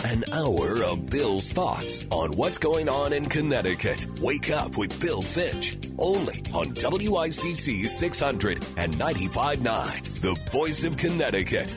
An hour of Bill's thoughts on what's going on in Connecticut. Wake up with Bill Finch, only on WICC 600 and 95.9, the voice of Connecticut.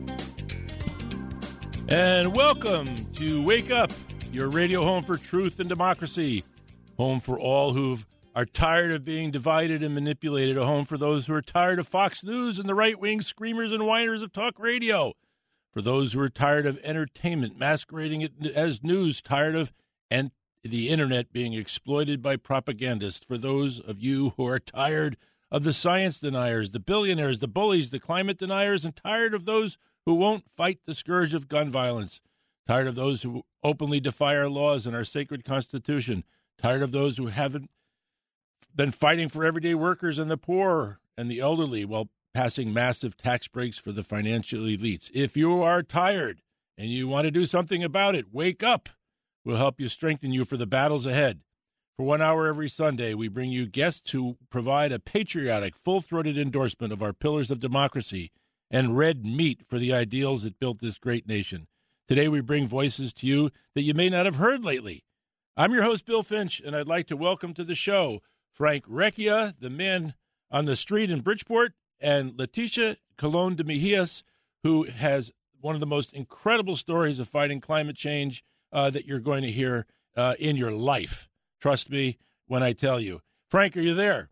And welcome to Wake Up, your radio home for truth and democracy. Home for all who are tired of being divided and manipulated. A home for those who are tired of Fox News and the right-wing screamers and whiners of talk radio. For those who are tired of entertainment masquerading it as news, tired of the internet being exploited by propagandists. For those of you who are tired of the science deniers, the billionaires, the bullies, the climate deniers, and tired of those who won't fight the scourge of gun violence. Tired of those who openly defy our laws and our sacred Constitution. Tired of those who haven't been fighting for everyday workers and the poor and the elderly while passing massive tax breaks for the financial elites. If you are tired and you want to do something about it, wake up. We'll help you strengthen you for the battles ahead. For 1 hour every Sunday, we bring you guests who provide a patriotic, full-throated endorsement of our pillars of democracy and red meat for the ideals that built this great nation. Today, we bring voices to you that you may not have heard lately. I'm your host, Bill Finch, and I'd like to welcome to the show Frank Recchia, the man on the street in Bridgeport, and Leticia Colon de Mejias, who has one of the most incredible stories of fighting climate change that you're going to hear in your life. Trust me when I tell you. Frank, are you there?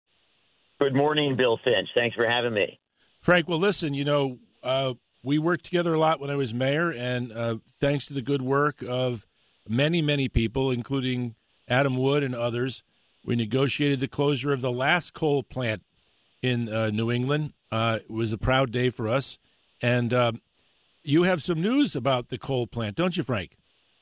Good morning, Bill Finch. Thanks for having me. Frank, well, listen, we worked together a lot when I was mayor, and thanks to the good work of many, many people, including Adam Wood and others, we negotiated the closure of the last coal plant in New England. It was a proud day for us. And you have some news about the coal plant, don't you, Frank?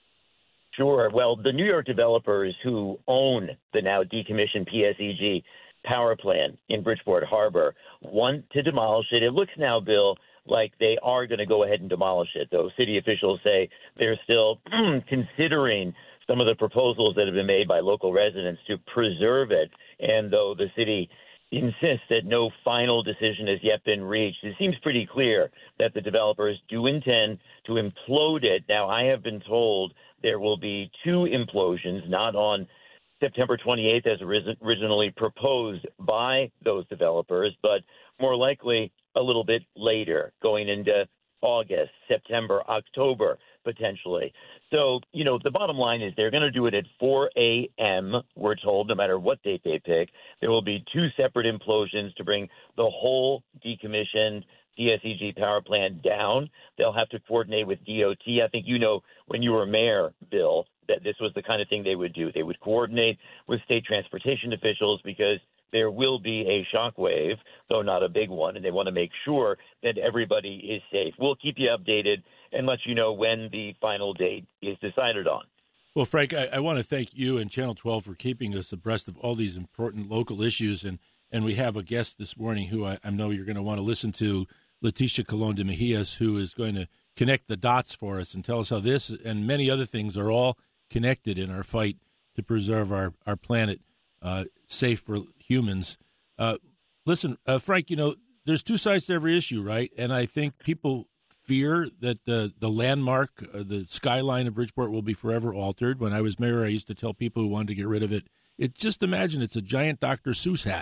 Sure. Well, the New York developers who own the now decommissioned PSEG power plant in Bridgeport Harbor want to demolish it. It looks now, Bill, like they are going to go ahead and demolish it, though city officials say they're still considering some of the proposals that have been made by local residents to preserve it. And though the city insists that no final decision has yet been reached, it seems pretty clear that the developers do intend to implode it. Now, I have been told there will be two implosions, not on September 28th as originally proposed by those developers, but more likely a little bit later, going into August, September, October, potentially. So, the bottom line is they're going to do it at 4 a.m., we're told, no matter what date they pick. There will be two separate implosions to bring the whole decommissioned PSEG power plant down. They'll have to coordinate with DOT. I think when you were mayor, Bill, that this was the kind of thing they would do. They would coordinate with state transportation officials because there will be a shockwave, though not a big one, and they want to make sure that everybody is safe. We'll keep you updated and let you know when the final date is decided on. Well, Frank, I want to thank you and Channel 12 for keeping us abreast of all these important local issues, and we have a guest this morning who I know you're going to want to listen to, Leticia Colon de Mejias, who is going to connect the dots for us and tell us how this and many other things are all connected in our fight to preserve our planet safe for humans. Listen, Frank, there's two sides to every issue, right? And I think people fear that the landmark, the skyline of Bridgeport will be forever altered. When I was mayor, I used to tell people who wanted to get rid of it, just imagine it's a giant Dr. Seuss hat.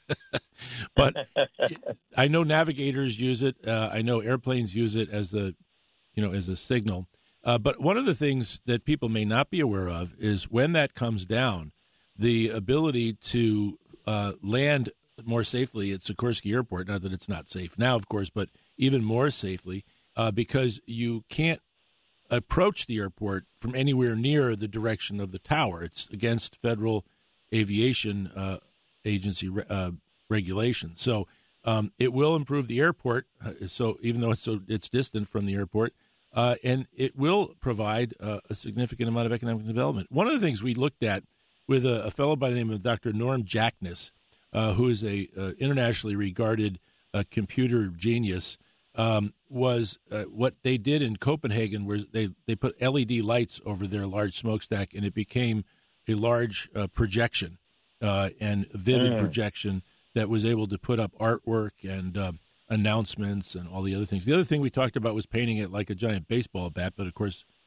But I know navigators use it. I know airplanes use it as a signal. But one of the things that people may not be aware of is when that comes down, the ability to land more safely at Sikorsky Airport, not that it's not safe now, of course, but even more safely, because you can't approach the airport from anywhere near the direction of the tower. It's against Federal Aviation Agency regulations. So it will improve the airport, so even though it's distant from the airport, and it will provide a significant amount of economic development. One of the things we looked at with a fellow by the name of Dr. Norm Jackness, who is a internationally regarded computer genius, was what they did in Copenhagen, where they put LED lights over their large smokestack, and it became a large projection and vivid projection that was able to put up artwork and announcements and all the other things. The other thing we talked about was painting it like a giant baseball bat, but of course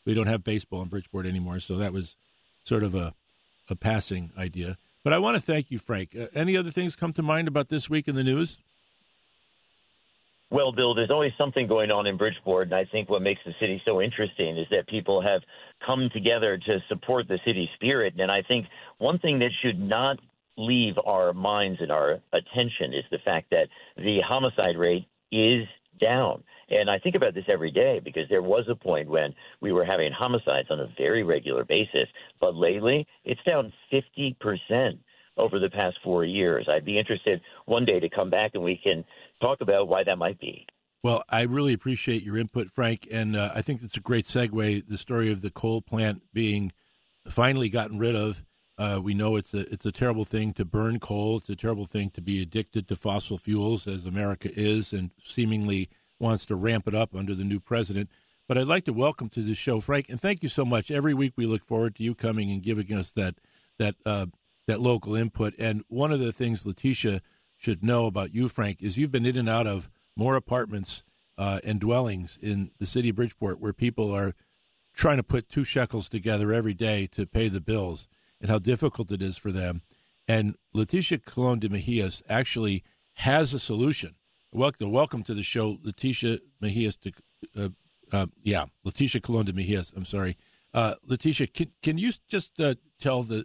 we don't have baseball in Bridgeport anymore, so that was sort of a passing idea. But I want to thank you, Frank. Any other things come to mind about this week in the news? Well, Bill, there's always something going on in Bridgeport, and I think what makes the city so interesting is that people have come together to support the city spirit. And I think one thing that should not leave our minds and our attention is the fact that the homicide rate is down. And I think about this every day because there was a point when we were having homicides on a very regular basis, but lately it's down 50% over the past 4 years. I'd be interested one day to come back and we can talk about why that might be. Well, I really appreciate your input, Frank, and I think it's a great segue, the story of the coal plant being finally gotten rid of. We know it's a terrible thing to burn coal. It's a terrible thing to be addicted to fossil fuels, as America is, and seemingly wants to ramp it up under the new president. But I'd like to welcome to the show, Frank, and thank you so much. Every week we look forward to you coming and giving us that local input. And one of the things Letitia should know about you, Frank, is you've been in and out of more apartments and dwellings in the city of Bridgeport where people are trying to put 2 shekels together every day to pay the bills and how difficult it is for them. And Letitia Colon de Mejias actually has a solution. Welcome to the show, Letitia Mejias. Letitia Colon de Mejias. I'm sorry. Letitia, can you just tell the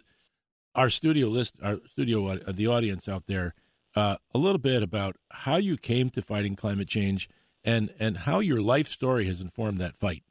audience out there a little bit about how you came to fighting climate change and how your life story has informed that fight?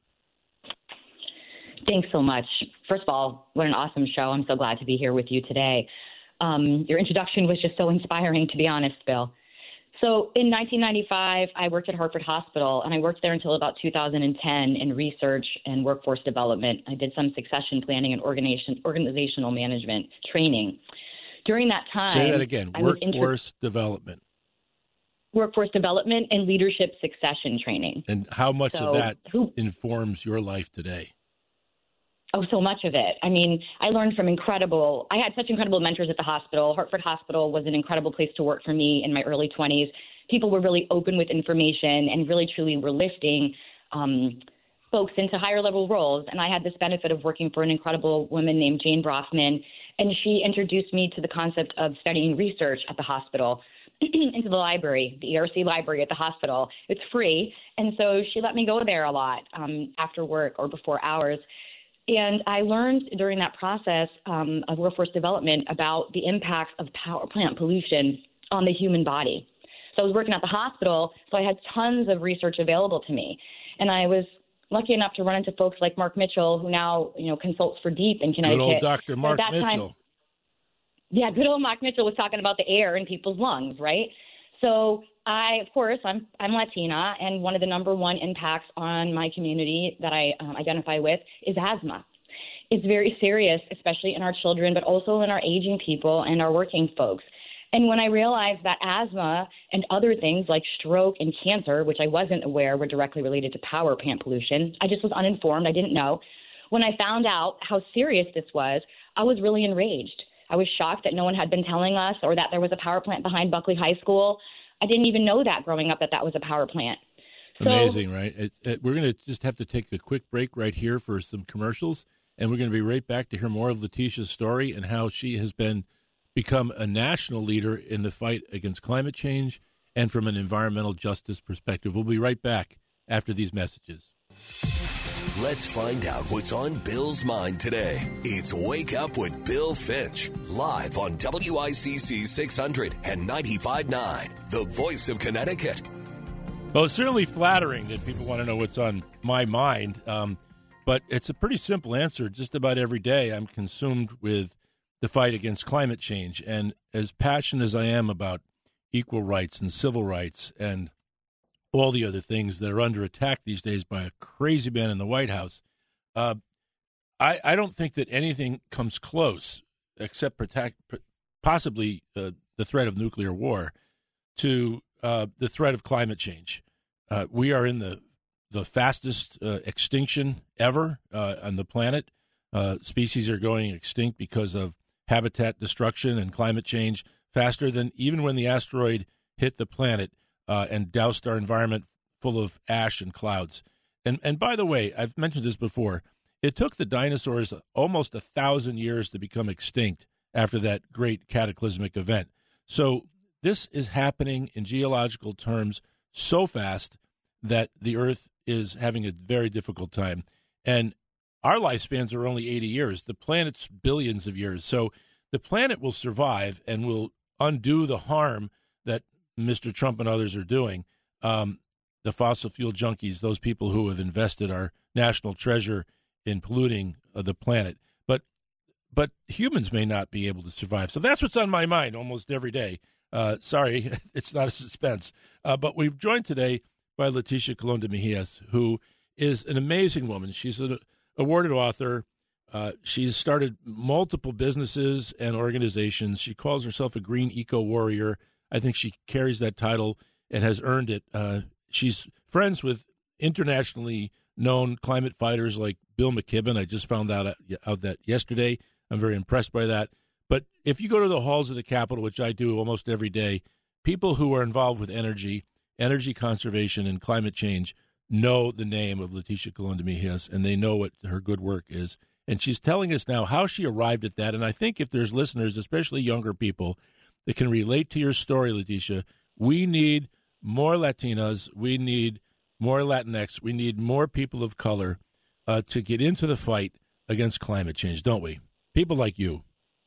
Thanks so much. First of all, what an awesome show. I'm so glad to be here with you today. Your introduction was just so inspiring, to be honest, Bill. So in 1995, I worked at Hartford Hospital, and I worked there until about 2010 in research and workforce development. I did some succession planning and organizational management training. During that time, say that again, workforce development. Workforce development and leadership succession training. And how much of that informs your life today? Oh, so much of it. I mean, I learned from I had such incredible mentors at the hospital. Hartford Hospital was an incredible place to work for me in my early 20s. People were really open with information and really, truly were lifting folks into higher level roles. And I had this benefit of working for an incredible woman named Jane Brofman. And she introduced me to the concept of studying research at the hospital into the library, the ERC library at the hospital. It's free. And so she let me go there a lot after work or before hours. And I learned during that process of workforce development about the impacts of power plant pollution on the human body. So I was working at the hospital, so I had tons of research available to me. And I was lucky enough to run into folks like Mark Mitchell, who now, consults for DEEP in Connecticut. Good old Dr. Mark Mitchell. Good old Mark Mitchell was talking about the air in people's lungs, right? So I'm Latina, and one of the number one impacts on my community that I identify with is asthma. It's very serious, especially in our children, but also in our aging people and our working folks. And when I realized that asthma and other things like stroke and cancer, which I wasn't aware were directly related to power plant pollution, I just was uninformed. I didn't know. When I found out how serious this was, I was really enraged. I was shocked that no one had been telling us or that there was a power plant behind Buckley High School. I didn't even know that growing up that was a power plant. Amazing, right? We're going to just have to take a quick break right here for some commercials, and we're going to be right back to hear more of Letitia's story and how she has become a national leader in the fight against climate change and from an environmental justice perspective. We'll be right back after these messages. Let's find out what's on Bill's mind today. It's Wake Up with Bill Finch, live on WICC 600 and 95.9, the voice of Connecticut. Well, it's certainly flattering that people want to know what's on my mind, but it's a pretty simple answer. Just about every day I'm consumed with the fight against climate change, and as passionate as I am about equal rights and civil rights and all the other things that are under attack these days by a crazy man in the White House, I don't think that anything comes close, except possibly the threat of nuclear war, to the threat of climate change. We are in the fastest extinction ever on the planet. Species are going extinct because of habitat destruction and climate change faster than even when the asteroid hit the planet and doused our environment full of ash and clouds. And by the way, I've mentioned this before, It took the dinosaurs almost 1,000 years to become extinct after that great cataclysmic event. So this is happening in geological terms so fast that the Earth is having a very difficult time. And our lifespans are only 80 years. The planet's billions of years. So the planet will survive and will undo the harm that Mr. Trump and others are doing. The fossil fuel junkies, those people who have invested our national treasure in polluting the planet. But humans may not be able to survive. So that's what's on my mind almost every day. Sorry, it's not a suspense. But we've joined today by Leticia Colon de Mejias, who is an amazing woman. She's an awarded author. She's started multiple businesses and organizations. She calls herself a green eco warrior. I think she carries that title and has earned it. She's friends with internationally known climate fighters like Bill McKibben. I just found out that yesterday. I'm very impressed by that. But if you go to the halls of the Capitol, which I do almost every day, people who are involved with energy conservation, and climate change know the name of Leticia Colon de Mejias, and they know what her good work is. And she's telling us now how she arrived at that. And I think if there's listeners, especially younger people, that can relate to your story, Leticia, we need more Latinas, we need more Latinx, we need more people of color to get into the fight against climate change, don't we? People like you.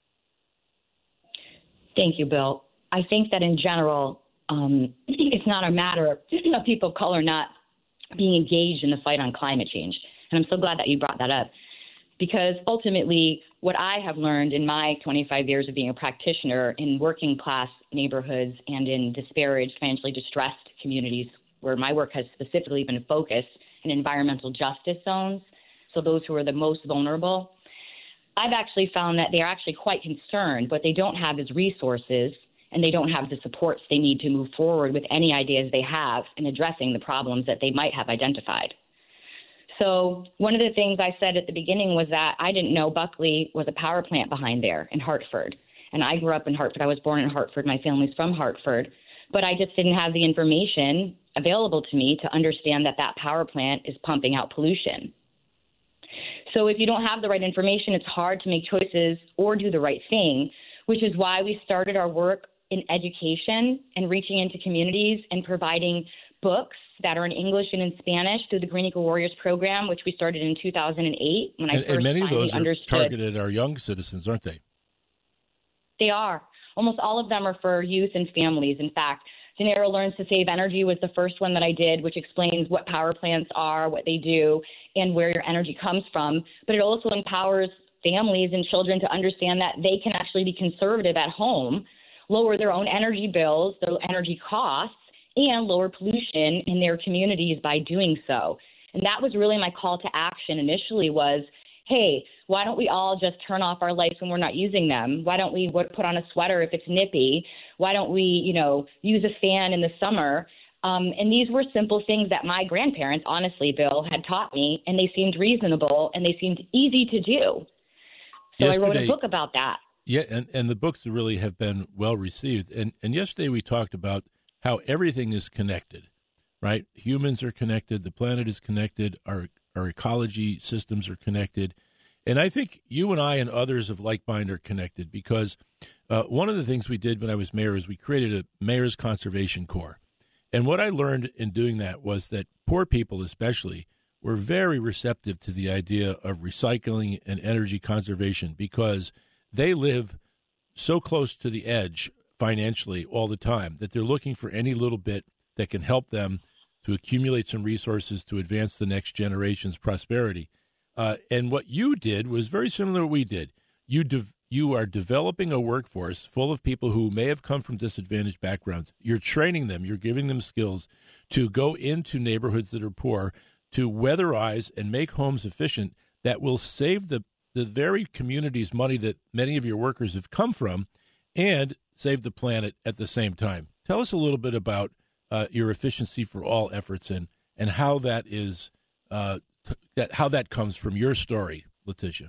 Thank you, Bill. I think that in general, it's not a matter of people of color not being engaged in the fight on climate change. And I'm so glad that you brought that up, because ultimately what I have learned in my 25 years of being a practitioner in working class neighborhoods and in disparaged, financially distressed communities where my work has specifically been focused in environmental justice zones, so those who are the most vulnerable, I've actually found that they're actually quite concerned. What they don't have is resources, and they don't have the supports they need to move forward with any ideas they have in addressing the problems that they might have identified. So one of the things I said at the beginning was that I didn't know Buckley was a power plant behind there in Hartford. And I grew up in Hartford. I was born in Hartford. My family's from Hartford. But I just didn't have the information available to me to understand that that power plant is pumping out pollution. So if you don't have the right information, it's hard to make choices or do the right thing, which is why we started our work in education and reaching into communities and providing books that are in English and in Spanish through the Green Eco Warriors program, which we started in 2008 when I first and many of those are understood. targeted at our young citizens, aren't they? They are. Almost all of them are for youth and families. In fact, Dinero Learns to Save Energy was the first one that I did, which explains what power plants are, what they do, and where your energy comes from. But it also empowers families and children to understand that they can actually be conservative at home, lower their own energy bills, their energy costs, and lower pollution in their communities by doing so. And that was really my call to action initially was, hey, why don't we all just turn off our lights when we're not using them? Why don't we put on a sweater if it's nippy? Why don't we, use a fan in the summer? And these were simple things that my grandparents, honestly, Bill, had taught me, and they seemed reasonable and they seemed easy to do. So I wrote a book about that. Yeah, and the books really have been well received. And yesterday we talked about how everything is connected, right? Humans are connected, the planet is connected, our ecology systems are connected. And I think you and I and others of like mind are connected because one of the things we did when I was mayor is we created a Mayor's Conservation Corps. And what I learned in doing that was that poor people especially were very receptive to the idea of recycling and energy conservation because they live so close to the edge financially all the time that they're looking for any little bit that can help them to accumulate some resources to advance the next generation's prosperity. And what you did was very similar to what we did. You are developing a workforce full of people who may have come from disadvantaged backgrounds. You're training them. You're giving them skills to go into neighborhoods that are poor, to weatherize and make homes efficient that will save the very community's money that many of your workers have come from and save the planet at the same time. Tell us a little bit about your Efficiency for All efforts and how that is how that comes from your story, Leticia.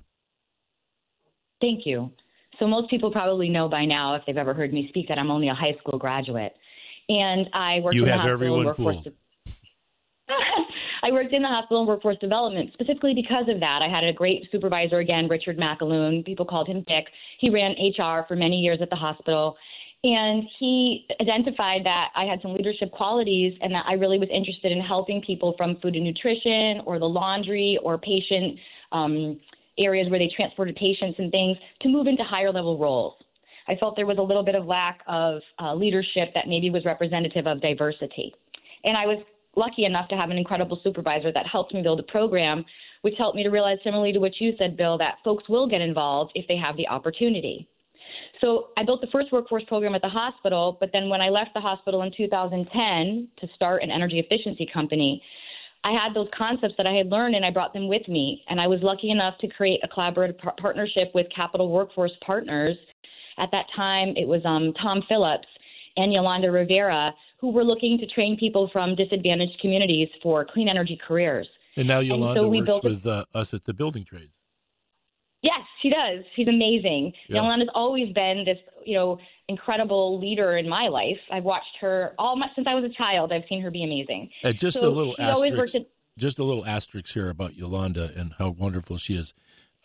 Thank you. So most people probably know by now, if they've ever heard me speak, that I'm only a high school graduate. And I work in the hospital. You have everyone fooled. I worked in the hospital in workforce development specifically because of that. I had a great supervisor, again, Richard McAloon. People called him Dick. He ran HR for many years at the hospital. And he identified that I had some leadership qualities and that I really was interested in helping people from food and nutrition or the laundry or patient areas where they transported patients and things to move into higher level roles. I felt there was a little bit of lack of leadership that maybe was representative of diversity. And I was lucky enough to have an incredible supervisor that helped me build a program, which helped me to realize, similarly to what you said, Bill, that folks will get involved if they have the opportunity. So I built the first workforce program at the hospital, but then when I left the hospital in 2010 to start an energy efficiency company, I had those concepts that I had learned and I brought them with me. And I was lucky enough to create a collaborative partnership with Capital Workforce Partners. At that time, it was Tom Phillips and Yolanda Rivera, who were looking to train people from disadvantaged communities for clean energy careers. And now Yolanda works with us at the Building Trades. Yes, she does. She's amazing. Yeah. Yolanda's always been this, incredible leader in my life. I've watched her since I was a child. I've seen her be amazing. Just a little asterisk here about Yolanda and how wonderful she is.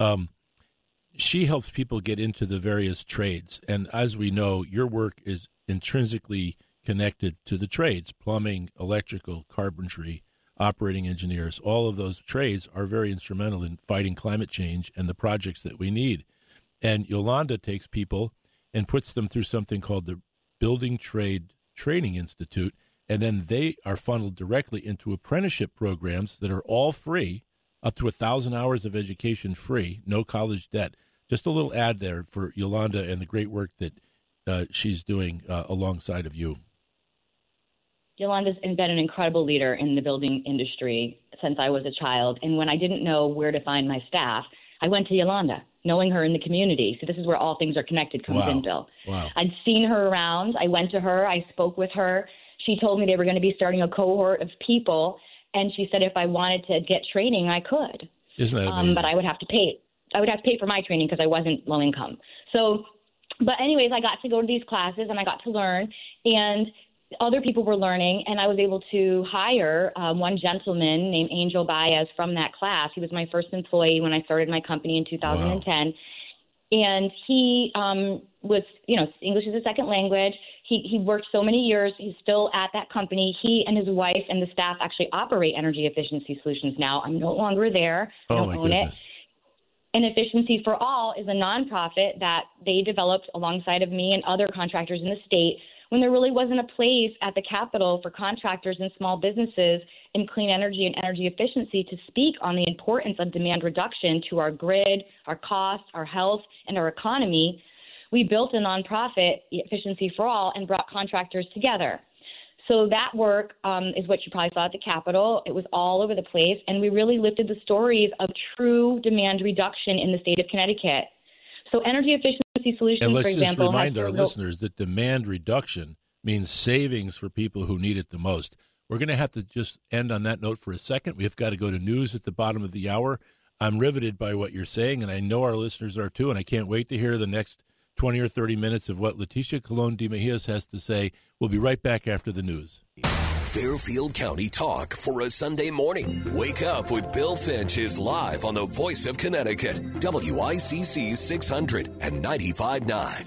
She helps people get into the various trades. And as we know, your work is intrinsically connected to the trades: plumbing, electrical, carpentry, operating engineers. All of those trades are very instrumental in fighting climate change and the projects that we need. And Yolanda takes people and puts them through something called the Building Trade Training Institute, and then they are funneled directly into apprenticeship programs that are all free, up to 1,000 hours of education free, no college debt. Just a little ad there for Yolanda and the great work that she's doing alongside of you. Yolanda's been an incredible leader in the building industry since I was a child. And when I didn't know where to find my staff, I went to Yolanda, knowing her in the community. So this is where all things are connected comes in, Bill. Wow. I'd seen her around. I went to her. I spoke with her. She told me they were going to be starting a cohort of people. And she said if I wanted to get training, I could. Isn't that amazing? But I would have to pay. I would have to pay for my training because I wasn't low income. So, but anyways, I got to go to these classes and I got to learn. And other people were learning, and I was able to hire one gentleman named Angel Baez from that class. He was my first employee when I started my company in 2010. Wow. And he was, English is a second language. He worked so many years. He's still at that company. He and his wife and the staff actually operate Energy Efficiency Solutions now. I'm no longer there. I don't own it. And Efficiency for All is a nonprofit that they developed alongside of me and other contractors in the state when there really wasn't a place at the Capitol for contractors and small businesses in clean energy and energy efficiency to speak on the importance of demand reduction to our grid, our costs, our health, and our economy. We built a nonprofit, Efficiency for All, and brought contractors together. So that work is what you probably saw at the Capitol. It was all over the place, and we really lifted the stories of true demand reduction in the state of Connecticut. So Energy Efficiency Solutions, for example. And let's just remind our listeners that demand reduction means savings for people who need it the most. We're going to have to just end on that note for a second. We've got to go to news at the bottom of the hour. I'm riveted by what you're saying, and I know our listeners are too, and I can't wait to hear the next 20 or 30 minutes of what Leticia Colon de Mejias has to say. We'll be right back after the news. Fairfield County Talk for a Sunday morning. Wake Up with Bill Finch is live on the Voice of Connecticut, WICC 600 and 95.9.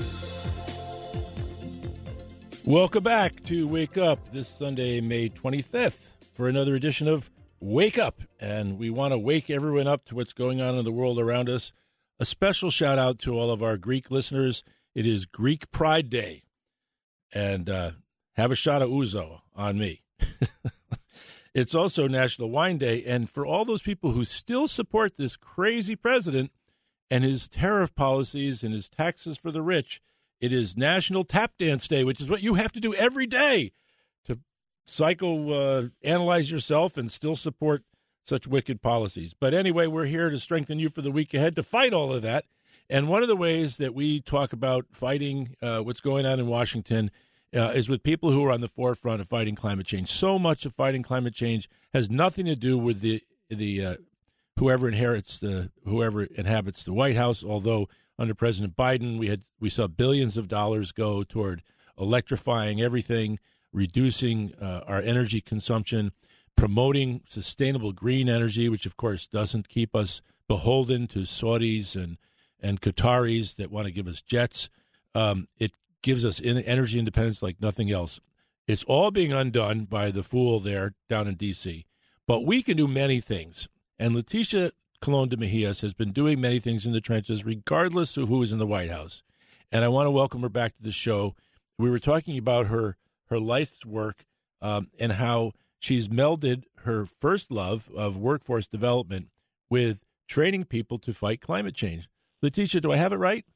Welcome back to Wake Up this Sunday, May 25th, for another edition of Wake Up. And we want to wake everyone up to what's going on in the world around us. A special shout out to all of our Greek listeners. It is Greek Pride Day. And have a shot of ouzo on me. It's also National Wine Day. And for all those people who still support this crazy president and his tariff policies and his taxes for the rich, it is National Tap Dance Day, which is what you have to do every day to psychoanalyze yourself and still support such wicked policies. But anyway, we're here to strengthen you for the week ahead to fight all of that. And one of the ways that we talk about fighting what's going on in Washington is with people who are on the forefront of fighting climate change. So much of fighting climate change has nothing to do with the whoever inhabits the White House. Although under President Biden, we saw billions of dollars go toward electrifying everything, reducing our energy consumption. promoting sustainable green energy, which, of course, doesn't keep us beholden to Saudis and Qataris that want to give us jets. It gives us energy independence like nothing else. It's all being undone by the fool there down in D.C. But we can do many things. And Leticia Colon de Mejias has been doing many things in the trenches, regardless of who is in the White House. And I want to welcome her back to the show. We were talking about her life's work and how she's melded her first love of workforce development with training people to fight climate change. Leticia, do I have it right?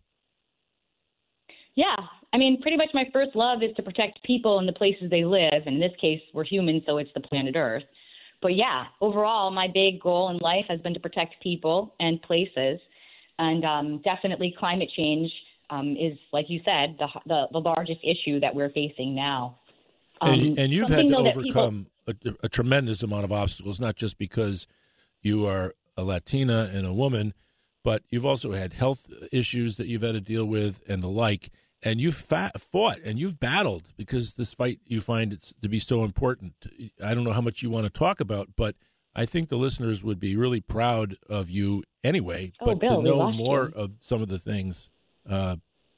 Yeah. I mean, pretty much my first love is to protect people and the places they live. And in this case, we're humans, so it's the planet Earth. But yeah, overall, my big goal in life has been to protect people and places. And definitely climate change is, like you said, the largest issue that we're facing now. And you've had to overcome a tremendous amount of obstacles, not just because you are a Latina and a woman, but you've also had health issues that you've had to deal with and the like. And you've fought and you've battled because this fight you find it to be so important. I don't know how much you want to talk about, but I think the listeners would be really proud of you anyway. But Bill, to know more of some of the things. Are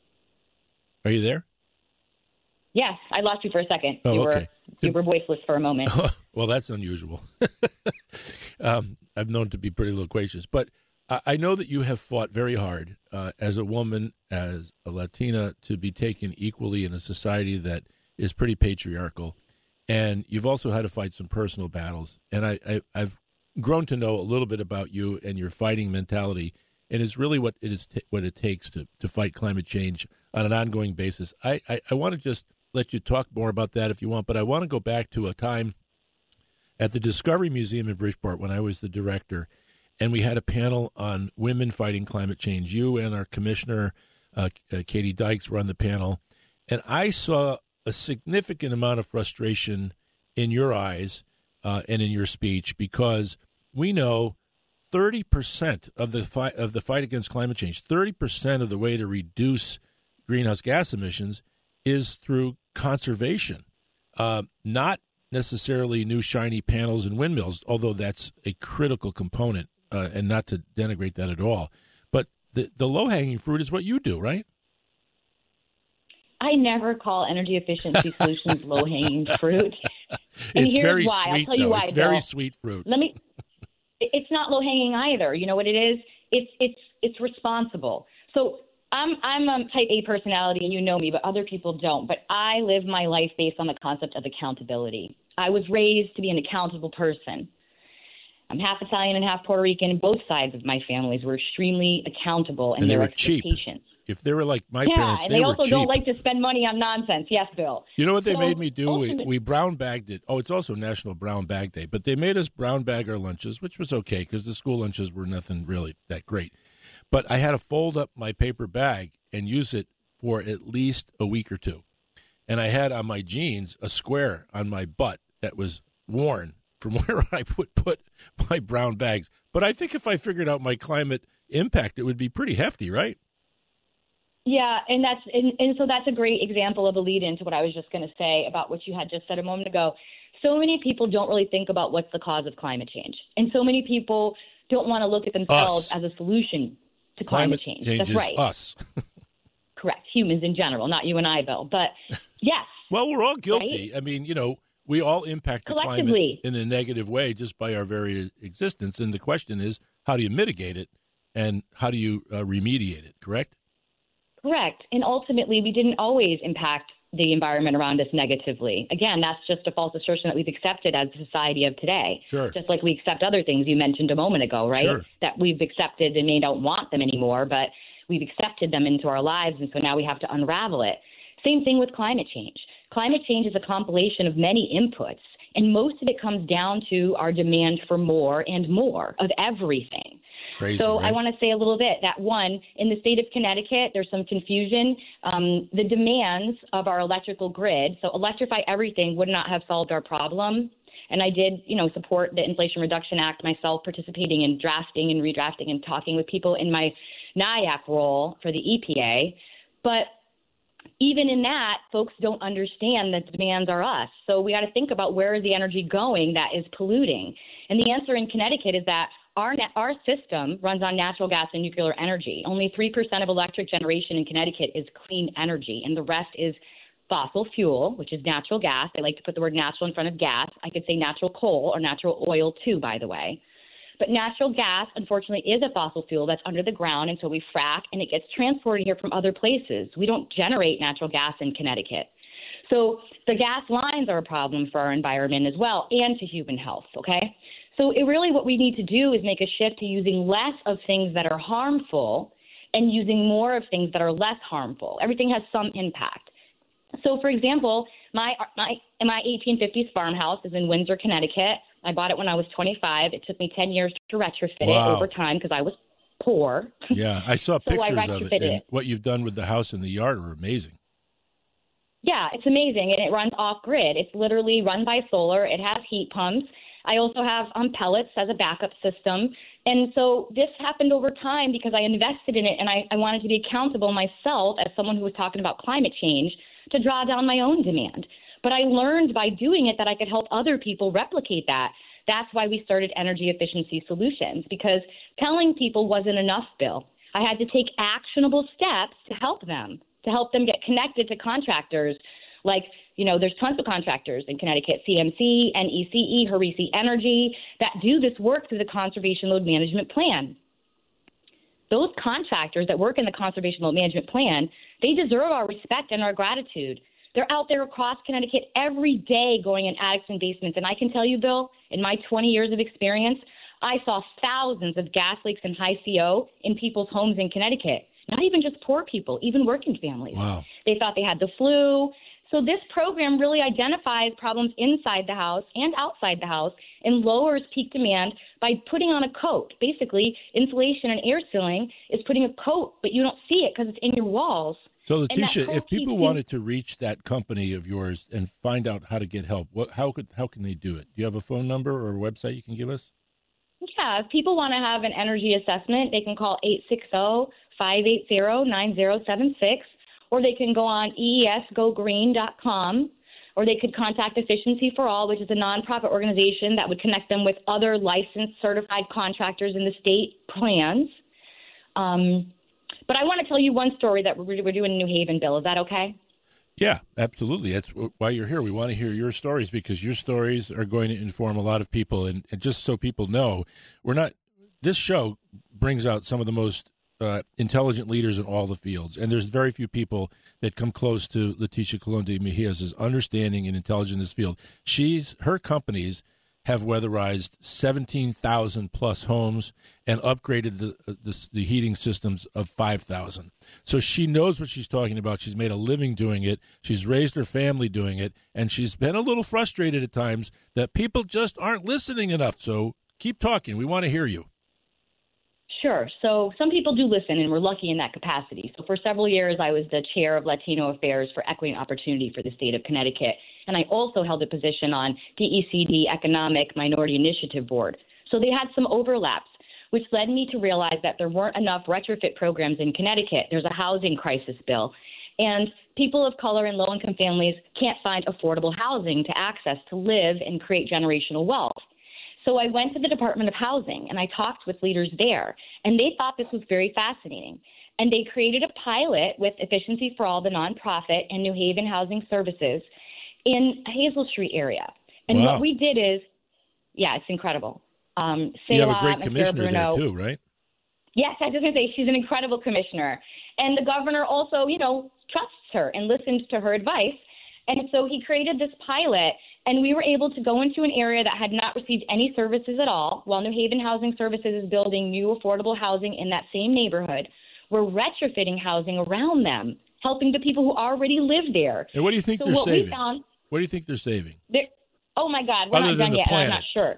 you there? Yes, I lost you for a second. Oh, okay. You were voiceless for a moment. Well, that's unusual. I've known to be pretty loquacious, but I know that you have fought very hard as a woman, as a Latina, to be taken equally in a society that is pretty patriarchal. And you've also had to fight some personal battles. And I've grown to know a little bit about you and your fighting mentality. And it's really what it takes to fight climate change on an ongoing basis. I want to just let you talk more about that if you want, but I want to go back to a time at the Discovery Museum in Bridgeport when I was the director, and we had a panel on women fighting climate change. You and our commissioner, Katie Dykes, were on the panel, and I saw a significant amount of frustration in your eyes and in your speech because we know 30% of the fight against climate change, 30% of the way to reduce greenhouse gas emissions is through conservation, not necessarily new shiny panels and windmills, although that's a critical component, and not to denigrate that at all. But the low-hanging fruit is what you do, right? I never call energy efficiency solutions low-hanging fruit. And it's here's very why. Sweet, I'll tell you why. It's Bill. very sweet fruit. It's not low-hanging either. You know what it is? It's responsible. So I'm a type A personality, and you know me, but other people don't. But I live my life based on the concept of accountability. I was raised to be an accountable person. I'm half Italian and half Puerto Rican, and both sides of my families were extremely accountable in their expectations. Cheap. If they were like my parents, and they also were cheap. Don't like to spend money on nonsense. Yes, Bill. You know what they made me do? We brown bagged it. Oh, it's also National Brown Bag Day. But they made us brown bag our lunches, which was okay because the school lunches were nothing really that great. But I had to fold up my paper bag and use it for at least a week or two. And I had on my jeans a square on my butt that was worn from where I would put my brown bags. But I think if I figured out my climate impact, it would be pretty hefty, right? Yeah, and so that's a great example of a lead-in to what I was just going to say about what you had just said a moment ago. So many people don't really think about what's the cause of climate change. And so many people don't want to look at themselves as a solution to climate change. That's right. Us. Correct. Humans in general, not you and I, Bill. But yes. Well, we're all guilty. Right? I mean, we all impact the climate in a negative way just by our very existence. And the question is, how do you mitigate it and how do you remediate it, correct? Correct. And ultimately, we didn't always impact the environment around us negatively. Again, that's just a false assertion that we've accepted as a society of today. Sure. Just like we accept other things you mentioned a moment ago, right? Sure. That we've accepted and may not want them anymore, but we've accepted them into our lives, and so now we have to unravel it. Same thing with climate change. Climate change is a compilation of many inputs, and most of it comes down to our demand for more and more of everything. Crazy, so right? I want to say a little bit that, one, in the state of Connecticut, there's some confusion. The demands of our electrical grid, so electrify everything, would not have solved our problem. And I did, support the Inflation Reduction Act myself, participating in drafting and redrafting and talking with people in my NIAC role for the EPA. But even in that, folks don't understand that the demands are us. So we got to think about where is the energy going that is polluting. And the answer in Connecticut is that our system runs on natural gas and nuclear energy. Only 3% of electric generation in Connecticut is clean energy, and the rest is fossil fuel, which is natural gas. I like to put the word natural in front of gas. I could say natural coal or natural oil too, by the way. But natural gas, unfortunately, is a fossil fuel that's under the ground, and so we frack, and it gets transported here from other places. We don't generate natural gas in Connecticut. So the gas lines are a problem for our environment as well, and to human health, okay? So what we need to do is make a shift to using less of things that are harmful and using more of things that are less harmful. Everything has some impact. So, for example, my 1850s farmhouse is in Windsor, Connecticut. I bought it when I was 25. It took me 10 years to retrofit it over time because I was poor. Yeah, I saw pictures of it, and it. What you've done with the house and the yard are amazing. Yeah, it's amazing, and it runs off-grid. It's literally run by solar. It has heat pumps. I also have pellets as a backup system. And so this happened over time because I invested in it, and I wanted to be accountable myself as someone who was talking about climate change to draw down my own demand. But I learned by doing it that I could help other people replicate that. That's why we started Energy Efficiency Solutions, because telling people wasn't enough, Bill. I had to take actionable steps to help them get connected to contractors. Like, there's tons of contractors in Connecticut, CMC, NECE, Harisi Energy, that do this work through the Conservation Load Management Plan. Those contractors that work in the Conservation Load Management Plan, they deserve our respect and our gratitude. They're out there across Connecticut every day going in attics and basements. And I can tell you, Bill, in my 20 years of experience, I saw thousands of gas leaks and high CO in people's homes in Connecticut. Not even just poor people, even working families. Wow. They thought they had the flu. So this program really identifies problems inside the house and outside the house and lowers peak demand by putting on a coat. Basically, insulation and air sealing is putting a coat, but you don't see it because it's in your walls. So, Letitia, if people wanted to reach that company of yours and find out how to get help, how can they do it? Do you have a phone number or a website you can give us? Yeah, if people want to have an energy assessment, they can call 860-580-9076, or they can go on eesgogreen.com, or they could contact Efficiency for All, which is a nonprofit organization that would connect them with other licensed certified contractors in the state plans. But I want to tell you one story that we're doing in New Haven, Bill. Is that okay? Yeah, absolutely. That's why you're here. We want to hear your stories because your stories are going to inform a lot of people. And just so people know, this show brings out some of the most intelligent leaders in all the fields. And there's very few people that come close to Letitia Colon de Mejia's understanding and intelligence in this field. Her companies have weatherized 17,000 plus homes and upgraded the heating systems of 5,000. So she knows what she's talking about. She's made a living doing it. She's raised her family doing it. And she's been a little frustrated at times that people just aren't listening enough. So keep talking. We want to hear you. Sure. So some people do listen, and we're lucky in that capacity. So for several years, I was the chair of Latino Affairs for Equity and Opportunity for the state of Connecticut. And I also held a position on DECD Economic Minority Initiative Board. So they had some overlaps, which led me to realize that there weren't enough retrofit programs in Connecticut. There's a housing crisis, Bill. And people of color and low-income families can't find affordable housing to access to live and create generational wealth. So I went to the Department of Housing, and I talked with leaders there, and they thought this was very fascinating. And they created a pilot with Efficiency for All, the nonprofit, and New Haven Housing Services in Hazel Street area. And wow. What we did is, yeah, it's incredible. You have a great commissioner there, too, right? Yes, I was going to say she's an incredible commissioner. And the governor also, trusts her and listens to her advice. And so he created this pilot, and we were able to go into an area that had not received any services at all, while New Haven Housing Services is building new affordable housing in that same neighborhood. We're retrofitting housing around them, helping the people who already live there. And what do you think they're saving? What do you think they're saving? Oh, my God, we're not done yet, and I'm not sure.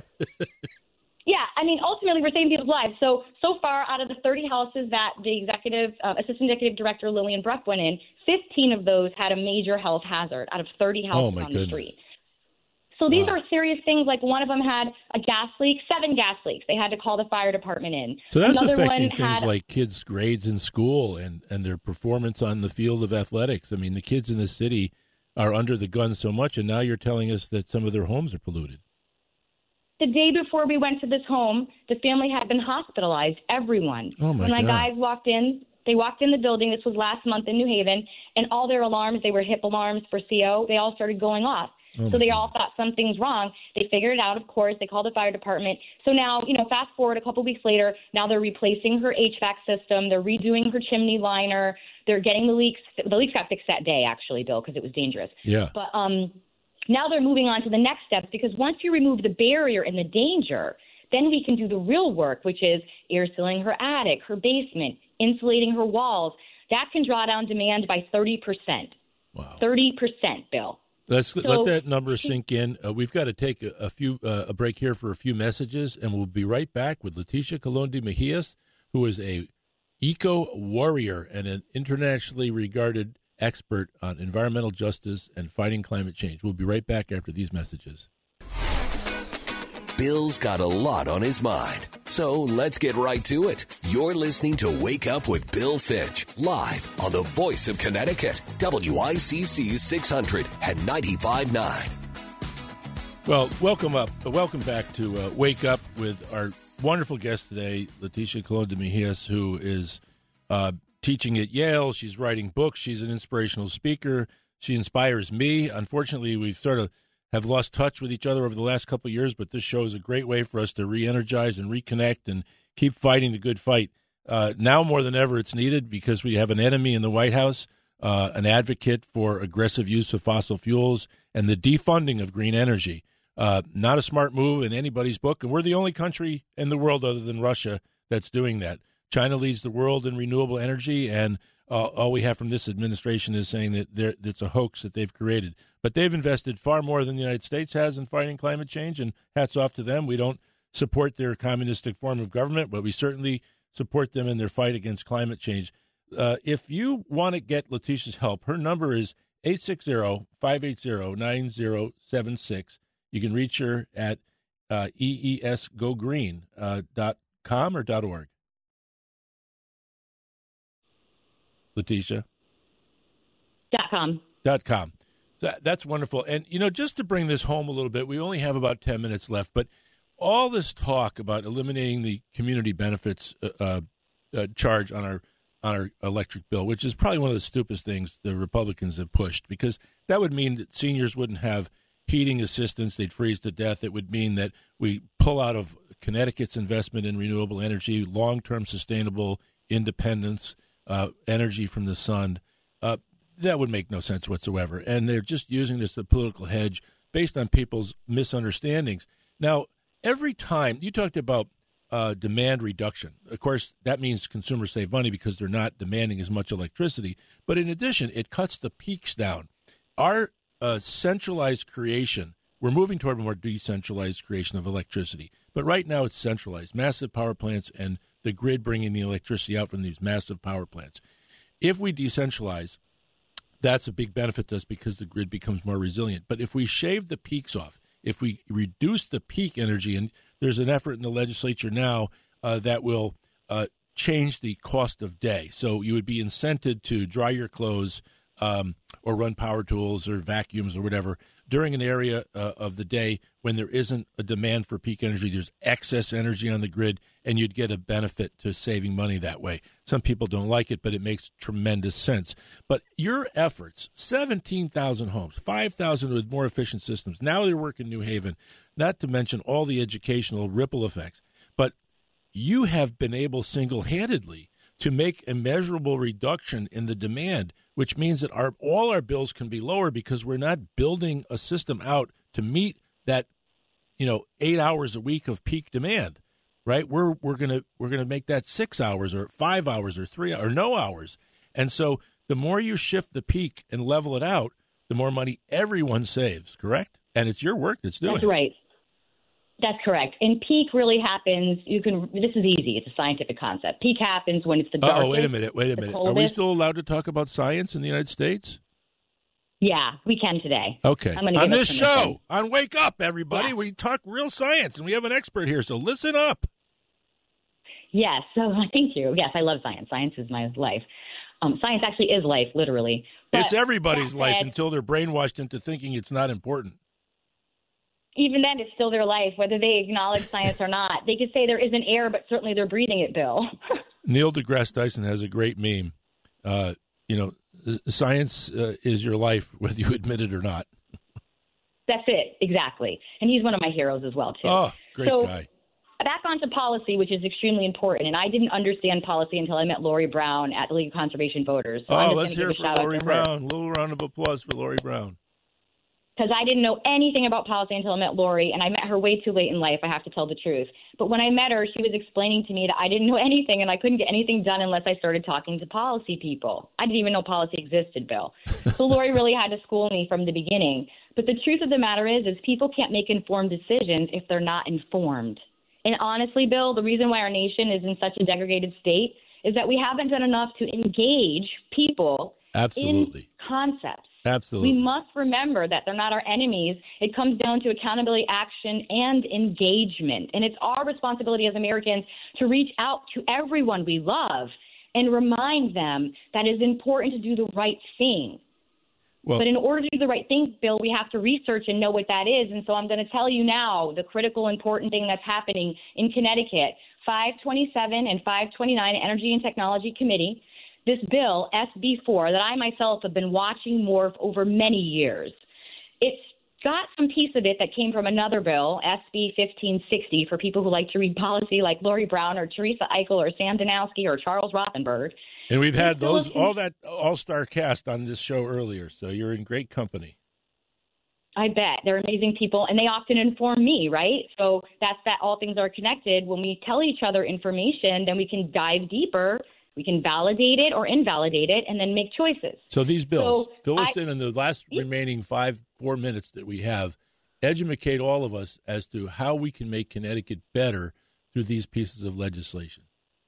Yeah, ultimately, we're saving people's lives. So far, out of the 30 houses that the Assistant Executive Director Lillian Bruck went in, 15 of those had a major health hazard out of 30 houses on the street. So these are serious things. Like one of them had a gas leak, 7 gas leaks. They had to call the fire department in. So that's Another affecting one things like kids' grades in school and their performance on the field of athletics. I mean, the kids in the city are under the gun so much, and now you're telling us that some of their homes are polluted. The day before we went to this home, the family had been hospitalized, everyone. Oh, my When my God. guys walked in, they walked in the building. This was last month in New Haven, and all their alarms, they were HIP alarms for CO, they all started going off. Oh, so they my all thought something's wrong. They figured it out, of course. They called the fire department. So now, fast forward a couple weeks later, now they're replacing her HVAC system. They're redoing her chimney liner. They're getting the leaks. The leaks got fixed that day, actually, Bill, because it was dangerous. Yeah. But now they're moving on to the next steps, because once you remove the barrier and the danger, then we can do the real work, which is air sealing her attic, her basement, insulating her walls. That can draw down demand by 30%. Wow. 30%, Bill. Let that number sink in. We've got to take a break here for a few messages, and we'll be right back with Leticia Colon de Mejias, who is a eco warrior and an internationally regarded expert on environmental justice and fighting climate change. We'll be right back after these messages. Bill's got a lot on his mind, so let's get right to it. You're listening to Wake Up with Bill Finch, live on the Voice of Connecticut, WICC 600 and 95.9. Well, welcome back to Wake Up with our wonderful guest today, Leticia Colon de Mejias, who is teaching at Yale. She's writing books. She's an inspirational speaker. She inspires me. Unfortunately, we've sort of have lost touch with each other over the last couple of years, but this show is a great way for us to re-energize and reconnect and keep fighting the good fight. Now more than ever, it's needed because we have an enemy in the White House, an advocate for aggressive use of fossil fuels and the defunding of green energy. Not a smart move in anybody's book, and we're the only country in the world other than Russia that's doing that. China leads the world in renewable energy, and all we have from this administration is saying that it's a hoax that they've created. But they've invested far more than the United States has in fighting climate change, and hats off to them. We don't support their communistic form of government, but we certainly support them in their fight against climate change. If you want to get Leticia's help, her number is 860-580-9076. You can reach her at eesgogreen.com or .org. Leticia? .com. .com. That's wonderful. And, just to bring this home a little bit, we only have about 10 minutes left, but all this talk about eliminating the community benefits charge on our electric bill, which is probably one of the stupidest things the Republicans have pushed, because that would mean that seniors wouldn't have heating assistance. They'd freeze to death. It would mean that we pull out of Connecticut's investment in renewable energy, long-term sustainable independence, energy from the sun. That would make no sense whatsoever. And they're just using this as a political hedge based on people's misunderstandings. Now, every time you talked about demand reduction, of course, that means consumers save money because they're not demanding as much electricity. But in addition, it cuts the peaks down. Our centralized creation, we're moving toward a more decentralized creation of electricity. But right now it's centralized, massive power plants and the grid bringing the electricity out from these massive power plants. If we decentralize, that's a big benefit to us because the grid becomes more resilient. But if we shave the peaks off, if we reduce the peak energy, and there's an effort in the legislature now that will change the cost of day. So you would be incented to dry your clothes or run power tools or vacuums or whatever during an area of the day when there isn't a demand for peak energy. There's excess energy on the grid, and you'd get a benefit to saving money that way. Some people don't like it, but it makes tremendous sense. But your efforts, 17,000 homes, 5,000 with more efficient systems. Now they work in New Haven, not to mention all the educational ripple effects. But you have been able single-handedly to make a measurable reduction in the demand, which means that all our bills can be lower because we're not building a system out to meet that, 8 hours a week of peak demand, right? We're gonna make that 6 hours or 5 hours or 3 or no hours. And so the more you shift the peak and level it out, the more money everyone saves, correct? And it's your work that's doing it. That's right. That's correct. And peak really happens. This is easy. It's a scientific concept. Peak happens when it's the darkest. Wait a minute. Are we still allowed to talk about science in the United States? Yeah, we can today. Okay. I'm On this show, on Wake Up, everybody, we talk real science, and we have an expert here, so listen up. Yes, so thank you. Yes, I love science. Science is my life. Science actually is life, literally. But it's everybody's life until they're brainwashed into thinking it's not important. Even then, it's still their life, whether they acknowledge science or not. They could say there isn't air, but certainly they're breathing it, Bill. Neil deGrasse Tyson has a great meme. Science is your life, whether you admit it or not. That's it, exactly. And he's one of my heroes as well, too. Oh, great guy. Back onto policy, which is extremely important. And I didn't understand policy until I met Lori Brown at the League of Conservation Voters. So let's hear for Lori Brown. A little round of applause for Lori Brown. Because I didn't know anything about policy until I met Lori, and I met her way too late in life, I have to tell the truth. But when I met her, she was explaining to me that I didn't know anything, and I couldn't get anything done unless I started talking to policy people. I didn't even know policy existed, Bill. So Lori really had to school me from the beginning. But the truth of the matter is people can't make informed decisions if they're not informed. And honestly, Bill, the reason why our nation is in such a degraded state is that we haven't done enough to engage people in concepts. Absolutely. We must remember that they're not our enemies. It comes down to accountability, action, and engagement. And it's our responsibility as Americans to reach out to everyone we love and remind them that it's important to do the right thing. But in order to do the right thing, Bill, we have to research and know what that is. And so I'm going to tell you now the critical, important thing that's happening in Connecticut. 527 and 529 Energy and Technology Committee. This bill, SB4, that I myself have been watching morph over many years. It's got some piece of it that came from another bill, SB 1560, for people who like to read policy like Lori Brown or Teresa Eichel or Sam Danowski or Charles Rothenberg. And we've had all that all-star cast on this show earlier, so you're in great company. I bet. They're amazing people, and they often inform me, right? So that's that all things are connected. When we tell each other information, then we can dive deeper. We can validate it or invalidate it and then make choices. So these bills, fill us in the last remaining 4 minutes that we have, educate all of us as to how we can make Connecticut better through these pieces of legislation.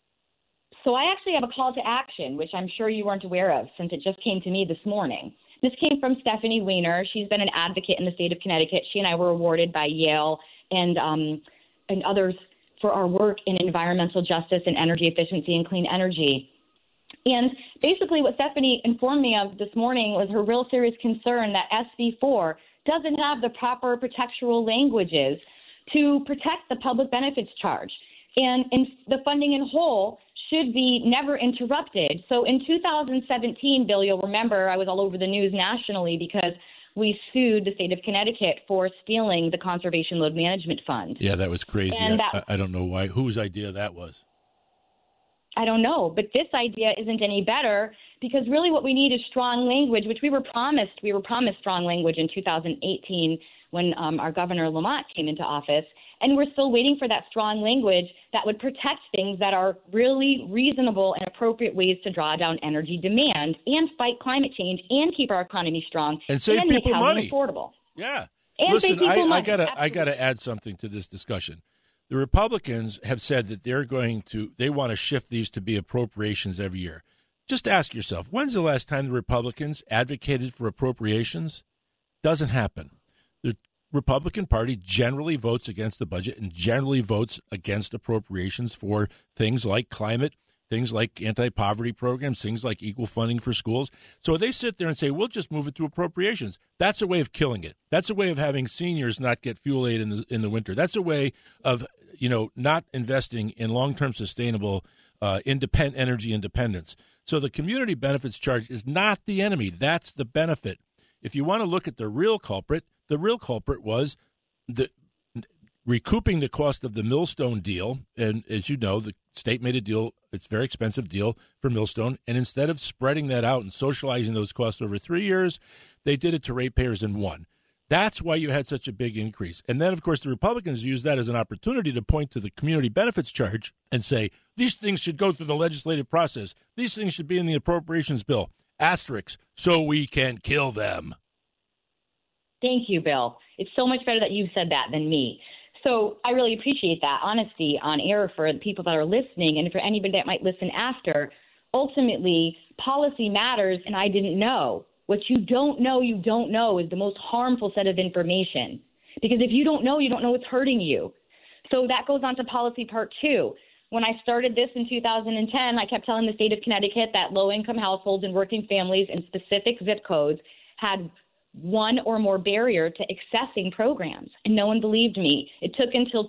So I actually have a call to action, which I'm sure you weren't aware of since it just came to me this morning. This came from Stephanie Weiner. She's been an advocate in the state of Connecticut. She and I were awarded by Yale and others for our work in environmental justice and energy efficiency and clean energy. And basically what Stephanie informed me of this morning was her real serious concern that SB4 doesn't have the proper protectural languages to protect the public benefits charge. And the funding in whole should be never interrupted. So in 2017, Bill, you'll remember I was all over the news nationally because we sued the state of Connecticut for stealing the Conservation Load Management Fund. Yeah, that was crazy. I don't know why. Whose idea that was? I don't know. But this idea isn't any better because really what we need is strong language, which we were promised. We were promised strong language in 2018 when our Governor Lamont came into office. And we're still waiting for that strong language that would protect things that are really reasonable and appropriate ways to draw down energy demand and fight climate change and keep our economy strong and save people money. Affordable. Yeah. And listen, I gotta add something to this discussion. The Republicans have said that they want to shift these to be appropriations every year. Just ask yourself, when's the last time the Republicans advocated for appropriations? Doesn't happen. The Republican Party generally votes against the budget and generally votes against appropriations for things like climate, things like anti-poverty programs, things like equal funding for schools. So they sit there and say, we'll just move it to appropriations. That's a way of killing it. That's a way of having seniors not get fuel aid in the winter. That's a way of, not investing in long-term sustainable energy independence. So the community benefits charge is not the enemy. That's the benefit. If you want to look at the real culprit was recouping the cost of the Millstone deal. And as you know, the state made a deal. It's a very expensive deal for Millstone. And instead of spreading that out and socializing those costs over 3 years, they did it to ratepayers in one. That's why you had such a big increase. And then, of course, the Republicans used that as an opportunity to point to the community benefits charge and say, these things should go through the legislative process. These things should be in the appropriations bill. Asterisks, so we can kill them. Thank you, Bill. It's so much better that you said that than me. So I really appreciate that honesty on air for the people that are listening and for anybody that might listen after. Ultimately, policy matters, and I didn't know. What you don't know is the most harmful set of information. Because if you don't know what's hurting you. So that goes on to policy part 2. When I started this in 2010, I kept telling the state of Connecticut that low-income households and working families in specific zip codes had one or more barrier to accessing programs, and no one believed me. It took until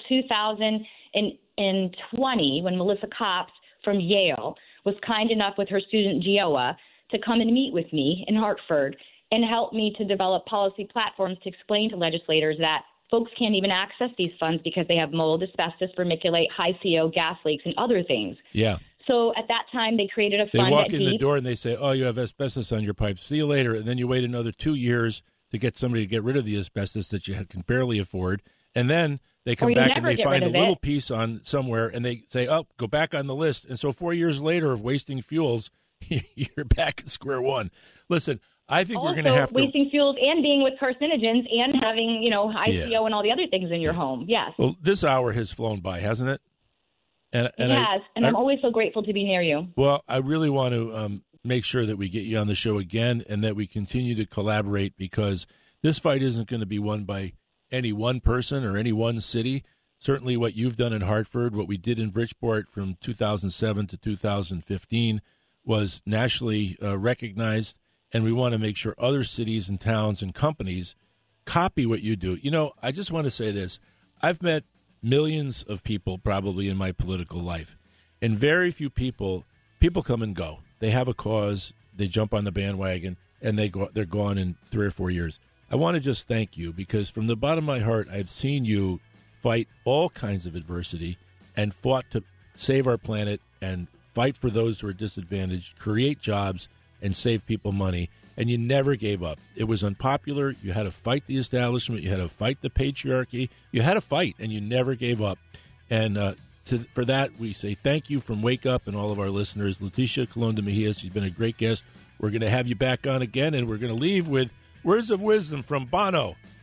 2020 when Melissa Copps from Yale was kind enough with her student Gioa to come and meet with me in Hartford and help me to develop policy platforms to explain to legislators that folks can't even access these funds because they have mold, asbestos, vermiculite, high CO, gas leaks, and other things. Yeah. So at that time, they created a fund. They walk in the door and they say, oh, you have asbestos on your pipes. See you later. And then you wait another 2 years to get somebody to get rid of the asbestos that you can barely afford. And then they come back and they find a little piece on somewhere and they say, oh, go back on the list. And so 4 years later of wasting fuels, you're back at square one. Listen, I think we're going to have to wasting fuels and being with carcinogens and having, ICO and all the other things in your home. Yes. Well, this hour has flown by, hasn't it? And it has, and I'm always so grateful to be near you. Well, I really want to make sure that we get you on the show again and that we continue to collaborate, because this fight isn't going to be won by any one person or any one city. Certainly what you've done in Hartford, what we did in Bridgeport from 2007 to 2015 was nationally recognized, and we want to make sure other cities and towns and companies copy what you do. I just want to say this. I've met millions of people probably in my political life, and very few people come and go. They have a cause, they jump on the bandwagon, and they're gone in 3 or 4 years. I want to just thank you, because from the bottom of my heart, I've seen you fight all kinds of adversity and fought to save our planet and fight for those who are disadvantaged, create jobs, and save people money. And you never gave up. It was unpopular. You had to fight the establishment. You had to fight the patriarchy. You had to fight, and you never gave up. And for that, we say thank you from Wake Up and all of our listeners. Leticia Colon de Mejia, she's been a great guest. We're going to have you back on again, and we're going to leave with words of wisdom from Bono.